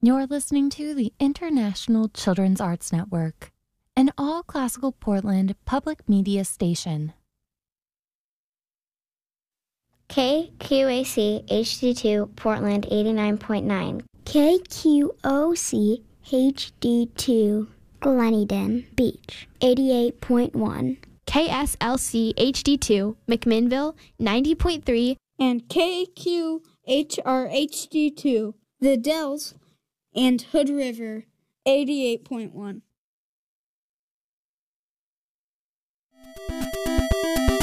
You're listening to the International Children's Arts Network, an all-classical Portland public media station. KQAC HD2 Portland 89.9. KQOC HD2 Gleneden Beach 88.1. KSLC HD2 McMinnville 90.3. And KQHR HD2 The Dells and Hood River 88.1.